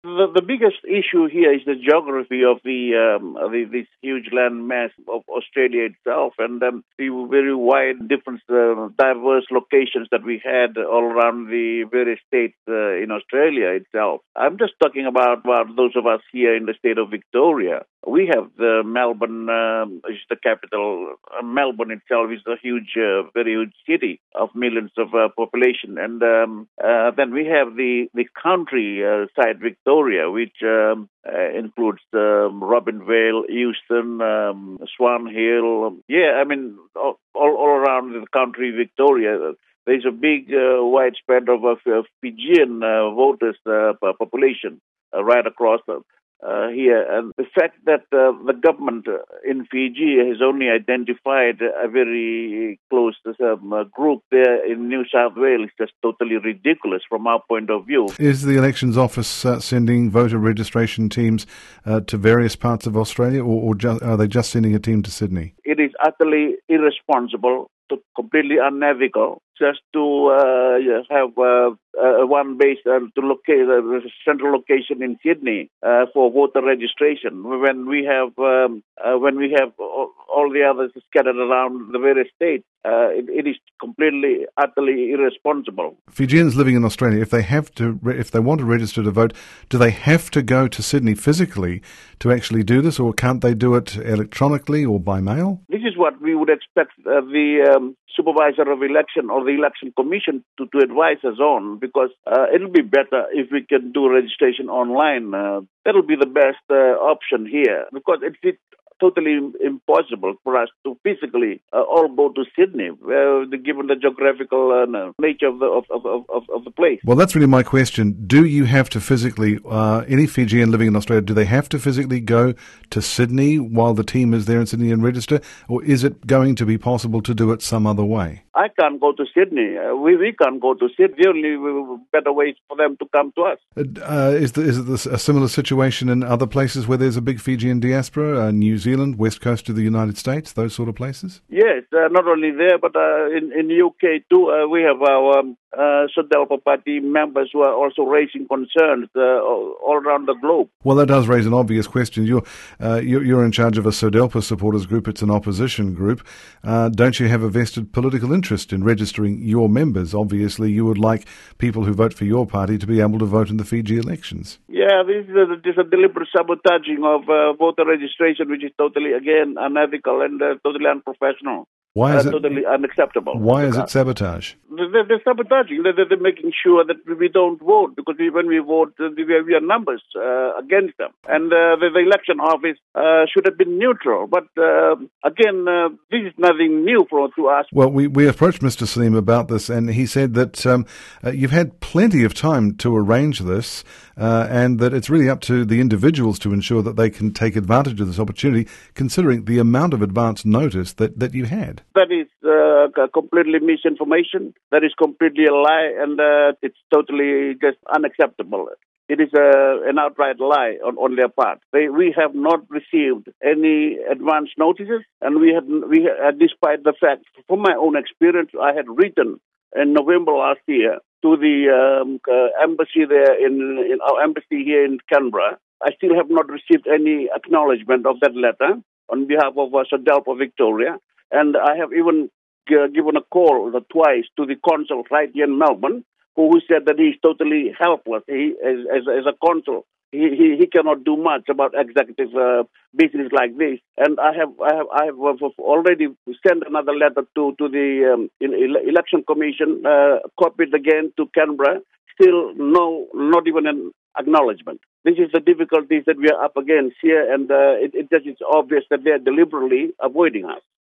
The biggest issue here is the geography of this huge land mass of Australia itself, and the very wide, different, diverse locations that we had all around the various states in Australia itself. I'm just talking about those of us here in the state of Victoria. We have the Melbourne, is the capital. Melbourne itself is a huge, very huge city of millions of population, and then we have the country side Victoria, which includes Robinvale, Euston, Swan Hill. Yeah, I mean all around the country Victoria. There's a big, widespread of Fijian voters population right across here. And the fact that the government in Fiji has only identified a very close group there in New South Wales is just totally ridiculous from our point of view. Is the Elections Office sending voter registration teams to various parts of Australia, or are they just sending a team to Sydney? It is utterly irresponsible, completely unethical, just to have one base to locate a central location in Sydney for voter registration when we have all the others scattered around the various states. It is completely, utterly irresponsible. Fijians living in Australia, if they want to register to vote, do they have to go to Sydney physically to actually do this, or can't they do it electronically or by mail? This is what we would expect the supervisor of election or the election commission to advise us on, because it'll be better if we can do registration online. That'll be the best option here, because it's totally impossible for us to physically all go to Sydney, given the geographical nature of the place. Well, that's really my question. Do you have to physically, any Fijian living in Australia, do they have to physically go to Sydney while the team is there in Sydney and register, or is it going to be possible to do it some other way? I can't go to Sydney. We can't go to Sydney. The only better way is for them to come to us. Is it a similar situation in other places where there's a big Fijian diaspora, New Zealand, west coast of the United States, those sort of places? Yes, not only there, but in the UK too, we have our SODELPA party members who are also raising concerns all around the globe. Well, that does raise an obvious question. You're in charge of a SODELPA supporters group. It's an opposition group. Don't you have a vested political interest in registering your members? Obviously, you would like people who vote for your party to be able to vote in the Fiji elections. Yeah, this is a deliberate sabotaging of voter registration, which is totally, again, unethical and totally unprofessional. Why is it totally unacceptable? Why is it sabotage? They're sabotaging. They're making sure that we don't vote, because when we vote, we are numbers against them. And the election office should have been neutral. But again, this is nothing new to us. Well, we approached Mr. Salim about this, and he said that you've had plenty of time to arrange this, and that it's really up to the individuals to ensure that they can take advantage of this opportunity, considering the amount of advance notice that you had. That is completely misinformation. That is completely a lie, and it's totally just unacceptable. It is an outright lie on their part. We have not received any advance notices, and we despite the fact, from my own experience, I had written in November last year to the embassy there in our embassy here in Canberra. I still have not received any acknowledgement of that letter on behalf of SODELPA Victoria. And I have even given a call twice to the consul right here in Melbourne, who said that he's totally helpless. He, as a consul, he cannot do much about executive business like this. And I have already sent another letter to the election commission, copied again to Canberra. Still, not even an acknowledgement. This is the difficulties that we are up against here, and it's obvious that they are deliberately avoiding us.